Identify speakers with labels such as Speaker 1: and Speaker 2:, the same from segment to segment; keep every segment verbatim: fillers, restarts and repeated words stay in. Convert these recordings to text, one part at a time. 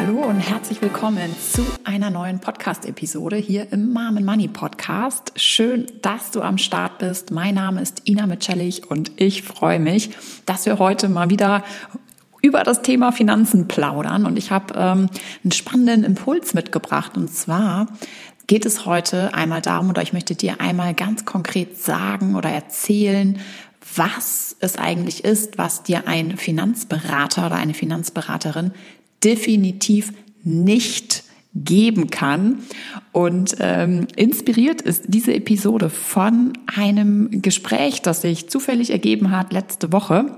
Speaker 1: Hallo und herzlich willkommen zu einer neuen Podcast-Episode hier im Mom and Money Podcast. Schön, dass du am Start bist. Mein Name ist Ina Mitscherlich und ich freue mich, dass wir heute mal wieder über das Thema Finanzen plaudern. Und ich habe ähm, einen spannenden Impuls mitgebracht. Und zwar geht es heute einmal darum, oder ich möchte dir einmal ganz konkret sagen oder erzählen, was es eigentlich ist, was dir ein Finanzberater oder eine Finanzberaterin definitiv nicht geben kann. Und ähm, inspiriert ist diese Episode von einem Gespräch, das sich zufällig ergeben hat letzte Woche.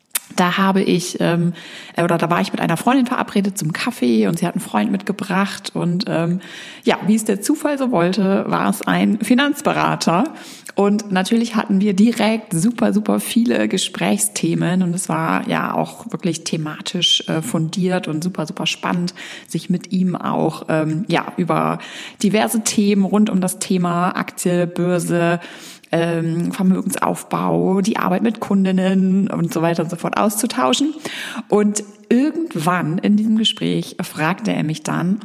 Speaker 1: Da habe ich, ähm, oder da war ich mit einer Freundin verabredet zum Kaffee und sie hat einen Freund mitgebracht und ähm, ja, wie es der Zufall so wollte, war es ein Finanzberater und natürlich hatten wir direkt super, super viele Gesprächsthemen und es war ja auch wirklich thematisch äh, fundiert und super, super spannend, sich mit ihm auch ähm, ja über diverse Themen rund um das Thema Aktie, Börse, Ähm, Vermögensaufbau, die Arbeit mit Kundinnen und so weiter und so fort auszutauschen. Und irgendwann in diesem Gespräch fragte er mich dann,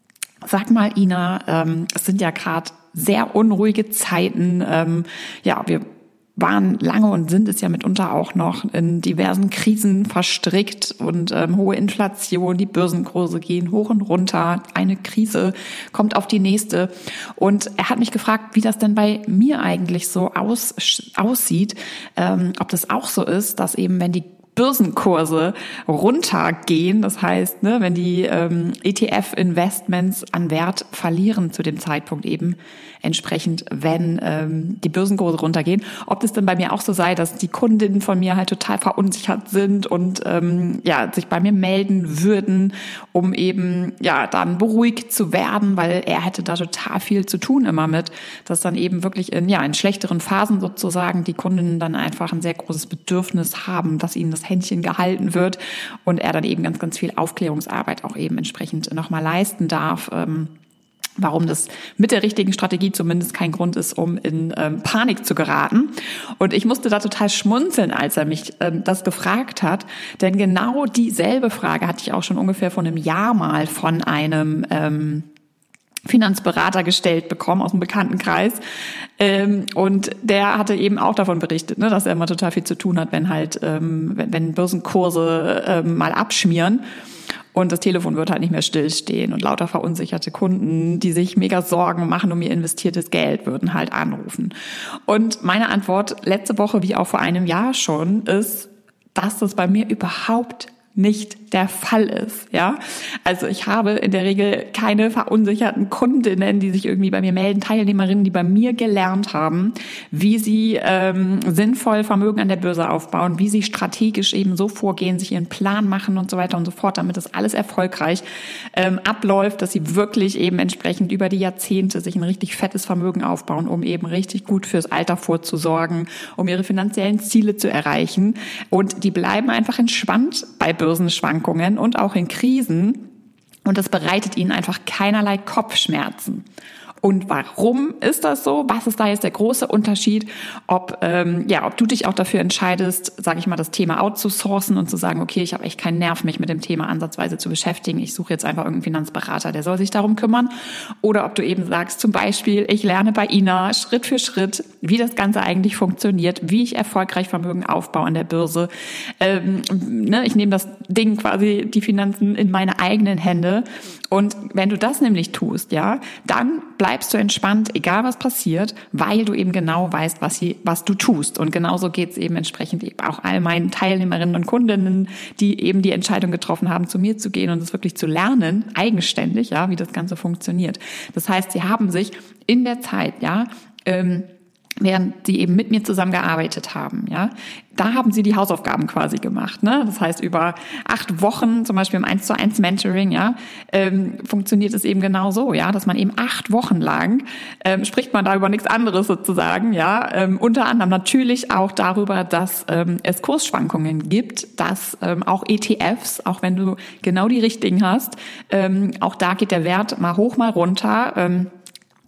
Speaker 1: sag mal Ina, ähm, es sind ja gerade sehr unruhige Zeiten, ähm, ja, wir waren lange und sind es ja mitunter auch noch in diversen Krisen verstrickt und ähm, hohe Inflation, die Börsenkurse gehen hoch und runter, eine Krise kommt auf die nächste. Und er hat mich gefragt, wie das denn bei mir eigentlich so aus, aussieht, ähm, ob das auch so ist, dass eben, wenn die Börsenkurse runtergehen, das heißt, ne, wenn die ähm, E T F-Investments an Wert verlieren zu dem Zeitpunkt eben entsprechend, wenn ähm, die Börsenkurse runtergehen, ob das denn bei mir auch so sei, dass die Kundinnen von mir halt total verunsichert sind und ähm, ja sich bei mir melden würden, um eben ja dann beruhigt zu werden, weil er hätte da total viel zu tun immer mit, dass dann eben wirklich in ja in schlechteren Phasen sozusagen die Kundinnen dann einfach ein sehr großes Bedürfnis haben, dass ihnen das Händchen gehalten wird und er dann eben ganz, ganz viel Aufklärungsarbeit auch eben entsprechend nochmal leisten darf, ähm, warum das mit der richtigen Strategie zumindest kein Grund ist, um in ähm, Panik zu geraten. Und ich musste da total schmunzeln, als er mich ähm, das gefragt hat, denn genau dieselbe Frage hatte ich auch schon ungefähr vor einem Jahr mal von einem ähm, Finanzberater gestellt bekommen aus dem Bekanntenkreis. Ähm, und der hatte eben auch davon berichtet, ne, dass er immer total viel zu tun hat, wenn halt, ähm, wenn, wenn Börsenkurse ähm, mal abschmieren. Und das Telefon wird halt nicht mehr stillstehen und lauter verunsicherte Kunden, die sich mega Sorgen machen um ihr investiertes Geld, würden halt anrufen. Und meine Antwort letzte Woche, wie auch vor einem Jahr schon, ist, dass das bei mir überhaupt nicht der Fall ist, ja. Also ich habe in der Regel keine verunsicherten Kundinnen, die sich irgendwie bei mir melden, Teilnehmerinnen, die bei mir gelernt haben, wie sie ähm, sinnvoll Vermögen an der Börse aufbauen, wie sie strategisch eben so vorgehen, sich ihren Plan machen und so weiter und so fort, damit das alles erfolgreich ähm, abläuft, dass sie wirklich eben entsprechend über die Jahrzehnte sich ein richtig fettes Vermögen aufbauen, um eben richtig gut fürs Alter vorzusorgen, um ihre finanziellen Ziele zu erreichen. Und die bleiben einfach entspannt bei Börsenschwankungen und auch in Krisen und das bereitet ihnen einfach keinerlei Kopfschmerzen. Und warum ist das so? Was ist da jetzt der große Unterschied? Ob ähm, ja, ob du dich auch dafür entscheidest, sage ich mal, das Thema outzusourcen und zu sagen, okay, ich habe echt keinen Nerv, mich mit dem Thema ansatzweise zu beschäftigen. Ich suche jetzt einfach irgendeinen Finanzberater, der soll sich darum kümmern. Oder ob du eben sagst, zum Beispiel, ich lerne bei Ina Schritt für Schritt, wie das Ganze eigentlich funktioniert, wie ich erfolgreich Vermögen aufbaue an der Börse. Ähm, ne, ich nehme das Ding quasi, die Finanzen in meine eigenen Hände. Und wenn du das nämlich tust, ja, dann bleibst du entspannt, egal was passiert, weil du eben genau weißt, was, sie, was du tust. Und genauso geht's eben entsprechend eben auch all meinen Teilnehmerinnen und Kundinnen, die eben die Entscheidung getroffen haben, zu mir zu gehen und es wirklich zu lernen, eigenständig, ja, wie das Ganze funktioniert. Das heißt, sie haben sich in der Zeit, ja, ähm, während sie eben mit mir zusammengearbeitet haben, ja, da haben sie die Hausaufgaben quasi gemacht, ne? Das heißt, über acht Wochen, zum Beispiel im eins zu eins Mentoring, ja, ähm, funktioniert es eben genau so, ja, dass man eben acht Wochen lang ähm, spricht man da über nichts anderes sozusagen, ja, ähm, unter anderem natürlich auch darüber, dass ähm, es Kursschwankungen gibt, dass ähm, auch E T Fs, auch wenn du genau die richtigen hast, ähm, auch da geht der Wert mal hoch, mal runter. Ähm,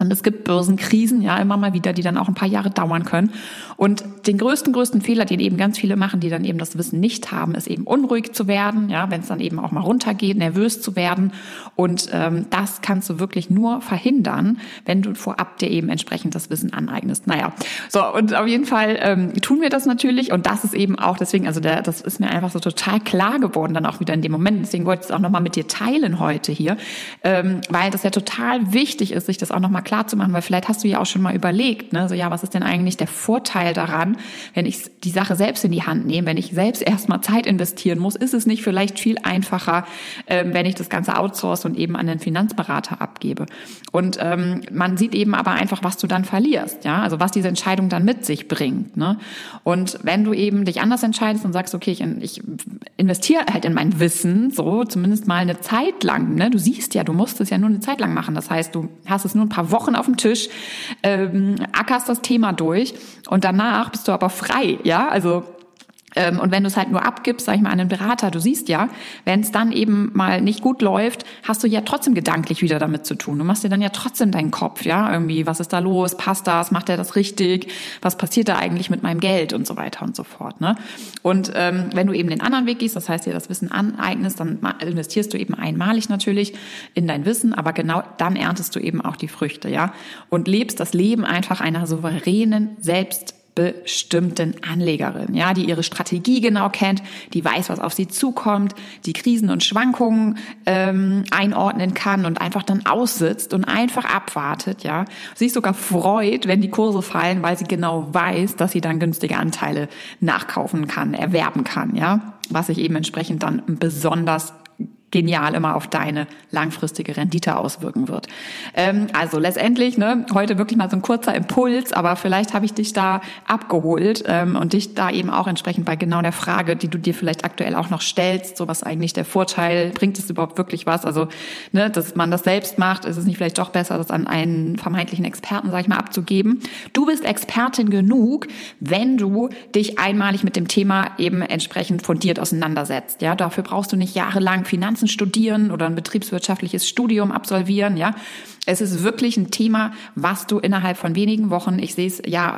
Speaker 1: Und es gibt Börsenkrisen, ja, immer mal wieder, die dann auch ein paar Jahre dauern können. Und den größten, größten Fehler, den eben ganz viele machen, die dann eben das Wissen nicht haben, ist eben unruhig zu werden, ja, wenn es dann eben auch mal runtergeht, nervös zu werden. Und ähm, das kannst du wirklich nur verhindern, wenn du vorab dir eben entsprechend das Wissen aneignest. Naja, so, und auf jeden Fall ähm, tun wir das natürlich. Und das ist eben auch deswegen, also der, das ist mir einfach so total klar geworden, dann auch wieder in dem Moment. Deswegen wollte ich es auch nochmal mit dir teilen heute hier, ähm, weil das ja total wichtig ist, sich das auch nochmal klar zu machen, weil vielleicht hast du ja auch schon mal überlegt, ne, so ja, was ist denn eigentlich der Vorteil daran, wenn ich die Sache selbst in die Hand nehme, wenn ich selbst erstmal Zeit investieren muss, ist es nicht vielleicht viel einfacher, ähm, wenn ich das Ganze outsource und eben an den Finanzberater abgebe. Und ähm, man sieht eben aber einfach, was du dann verlierst, ja, also was diese Entscheidung dann mit sich bringt, ne? Und wenn du eben dich anders entscheidest und sagst, okay, ich, ich investiere halt in mein Wissen, so zumindest mal eine Zeit lang, ne? Du siehst ja, du musst es ja nur eine Zeit lang machen, das heißt, du hast es nur ein paar Wochen auf dem Tisch, ähm, ackerst das Thema durch und danach bist du aber frei, ja, also ähm, und wenn du es halt nur abgibst, sag ich mal, an einen Berater, du siehst ja, wenn es dann eben mal nicht gut läuft, hast du ja trotzdem gedanklich wieder damit zu tun. Du machst dir dann ja trotzdem deinen Kopf, ja, irgendwie, was ist da los, passt das, macht er das richtig, was passiert da eigentlich mit meinem Geld und so weiter und so fort, ne? Und ähm, wenn du eben den anderen Weg gehst, das heißt, dir das Wissen aneignest, dann investierst du eben einmalig natürlich in dein Wissen, aber genau dann erntest du eben auch die Früchte, ja, und lebst das Leben einfach einer souveränen, selbst bestimmten Anlegerin, ja, die ihre Strategie genau kennt, die weiß, was auf sie zukommt, die Krisen und Schwankungen ähm, einordnen kann und einfach dann aussitzt und einfach abwartet, ja, sich sogar freut, wenn die Kurse fallen, weil sie genau weiß, dass sie dann günstige Anteile nachkaufen kann, erwerben kann, ja, was sich eben entsprechend dann besonders genial immer auf deine langfristige Rendite auswirken wird. Ähm, also letztendlich, ne, heute wirklich mal so ein kurzer Impuls, aber vielleicht habe ich dich da abgeholt ähm, und dich da eben auch entsprechend bei genau der Frage, die du dir vielleicht aktuell auch noch stellst, so was eigentlich der Vorteil, bringt es überhaupt wirklich was? Also, ne, dass man das selbst macht, ist es nicht vielleicht doch besser, das an einen vermeintlichen Experten, sag ich mal, abzugeben? Du bist Expertin genug, wenn du dich einmalig mit dem Thema eben entsprechend fundiert auseinandersetzt. Ja, dafür brauchst du nicht jahrelang Finanzen studieren oder ein betriebswirtschaftliches Studium absolvieren, ja. Es ist wirklich ein Thema, was du innerhalb von wenigen Wochen, ich sehe es ja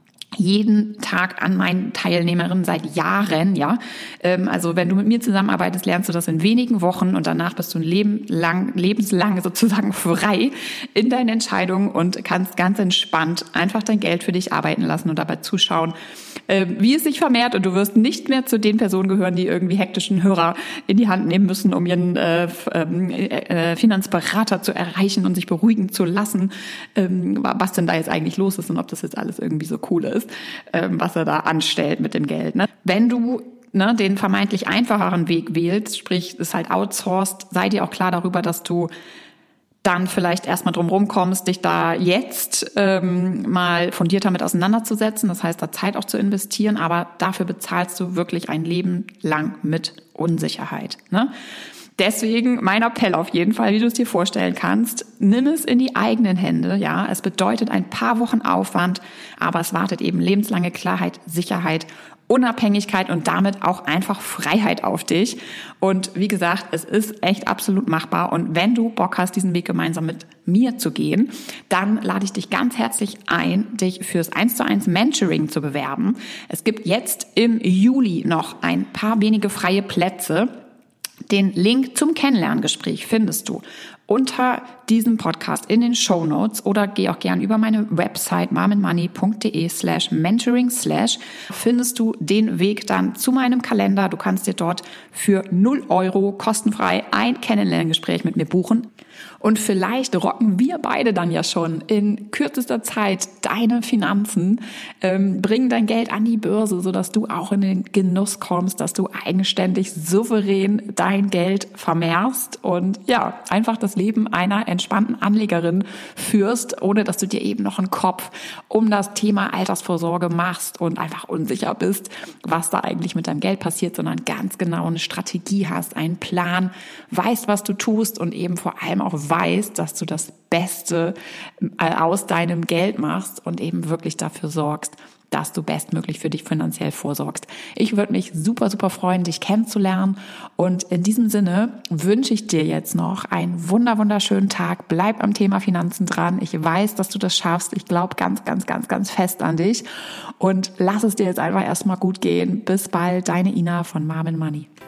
Speaker 1: jeden Tag an meinen Teilnehmerinnen seit Jahren, ja. Also wenn du mit mir zusammenarbeitest, lernst du das in wenigen Wochen und danach bist du ein Leben lang, lebenslang sozusagen frei in deinen Entscheidungen und kannst ganz entspannt einfach dein Geld für dich arbeiten lassen und dabei zuschauen, wie es sich vermehrt, und du wirst nicht mehr zu den Personen gehören, die irgendwie hektischen Hörer in die Hand nehmen müssen, um ihren äh, äh, Finanzberater zu erreichen und sich beruhigen zu lassen, ähm, was denn da jetzt eigentlich los ist und ob das jetzt alles irgendwie so cool ist, ähm, was er da anstellt mit dem Geld. Ne? Wenn du ne, den vermeintlich einfacheren Weg wählst, sprich es halt outsourced, sei dir auch klar darüber, dass du dann vielleicht erstmal drum rumkommst, dich da jetzt ähm, mal fundiert damit auseinanderzusetzen, das heißt, da Zeit auch zu investieren, aber dafür bezahlst du wirklich ein Leben lang mit Unsicherheit. Ne? Deswegen mein Appell auf jeden Fall, wie du es dir vorstellen kannst, nimm es in die eigenen Hände. Ja, es bedeutet ein paar Wochen Aufwand, aber es wartet eben lebenslange Klarheit, Sicherheit, Unabhängigkeit und damit auch einfach Freiheit auf dich. Und wie gesagt, es ist echt absolut machbar. Und wenn du Bock hast, diesen Weg gemeinsam mit mir zu gehen, dann lade ich dich ganz herzlich ein, dich fürs eins zu eins Mentoring zu bewerben. Es gibt jetzt im Juli noch ein paar wenige freie Plätze. Den Link zum Kennenlerngespräch findest du unter diesem Podcast in den Shownotes oder geh auch gern über meine Website marmenmoney.de slash mentoring slash findest du den Weg dann zu meinem Kalender. Du kannst dir dort für null Euro kostenfrei ein Kennenlerngespräch mit mir buchen. Und vielleicht rocken wir beide dann ja schon in kürzester Zeit deine Finanzen, ähm, bringen dein Geld an die Börse, sodass du auch in den Genuss kommst, dass du eigenständig, souverän dein Geld vermehrst und ja, einfach das Leben einer entspannten Anlegerin führst, ohne dass du dir eben noch einen Kopf um das Thema Altersvorsorge machst und einfach unsicher bist, was da eigentlich mit deinem Geld passiert, sondern ganz genau eine Strategie hast, einen Plan, weißt, was du tust und eben vor allem auch weißt, dass du das Beste aus deinem Geld machst und eben wirklich dafür sorgst, dass du bestmöglich für dich finanziell vorsorgst. Ich würde mich super, super freuen, dich kennenzulernen. Und in diesem Sinne wünsche ich dir jetzt noch einen wunder, wunderschönen Tag. Bleib am Thema Finanzen dran. Ich weiß, dass du das schaffst. Ich glaube ganz, ganz, ganz, ganz fest an dich. Und lass es dir jetzt einfach erstmal gut gehen. Bis bald, deine Ina von Mom and Money.